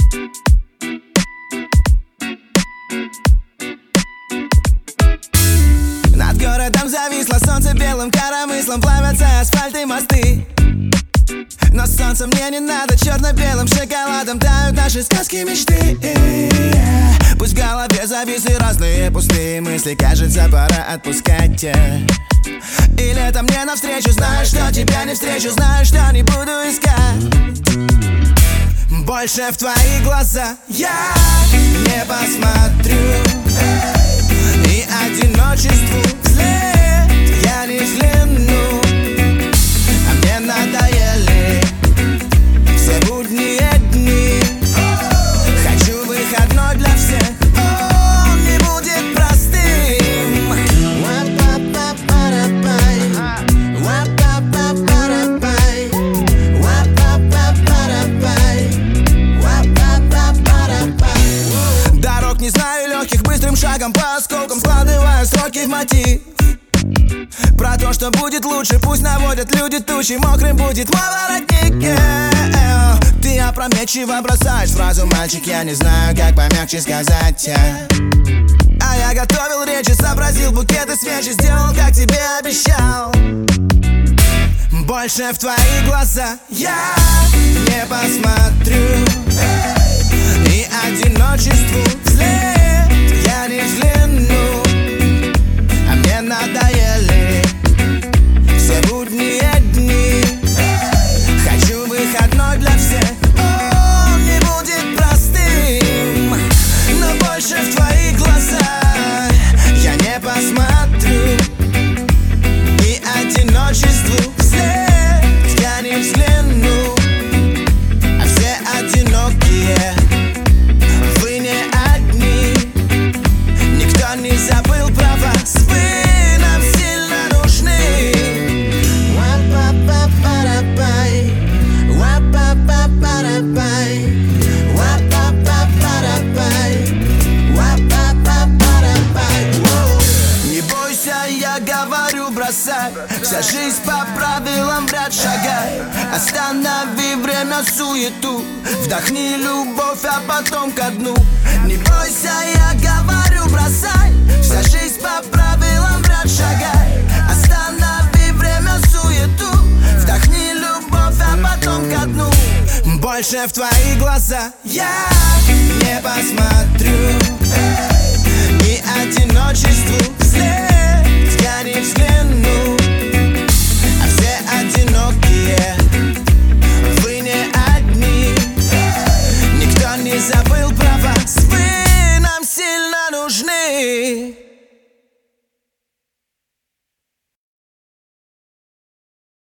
Над городом зависло солнце белым коромыслом, плавятся асфальт и мосты. Но солнце мне не надо, черно-белым шоколадом тают наши сказки, мечты. Пусть в голове зависли разные пустые мысли, кажется, пора отпускать тебя. И летом мне навстречу, знаю, что тебя не встречу, знаю, что не буду искать больше в твои глаза я не посмотрю. И одиночеству вслед я не взгляну. А мне надоели все будние дни. Хочу выходной для всех, он не будет простым. Дорог не знаю легких, быстрым шагом по осколкам складываю строки в мотив. Про то, что будет лучше, пусть наводят люди тучи, мокрым будет мой воротник. Ты опрометчиво бросаешь фразу, мальчик, я не знаю, как помягче сказать. А я готовил речи, сообразил букеты свечи, сделал, как тебе обещал. Больше в твои глаза я не посмотрю. И одиночеству вслед я не взгляну. А мне надоели все будние дни. Хочу выходной для всех, он не будет простым. Но больше в твои глаза я не посмотрю. И одиночеству вслед я не взгляну. А все одинокие, вы не одни. Никто не забыл про вас, вы нам сильно нужны. Не бойся, я говорю, бросай. Вся жизнь по правилам в ряд шагай. Останови время, суету. Вдохни любовь, а потом ко дну. Не бойся, я говорю, бросай. Вся жизнь по правилам в ряд шагай. Останови время, суету. Вдохни любовь, а потом ко дну. Больше в твои глаза я не посмотрю. И одиночеству вслед я не взгляну.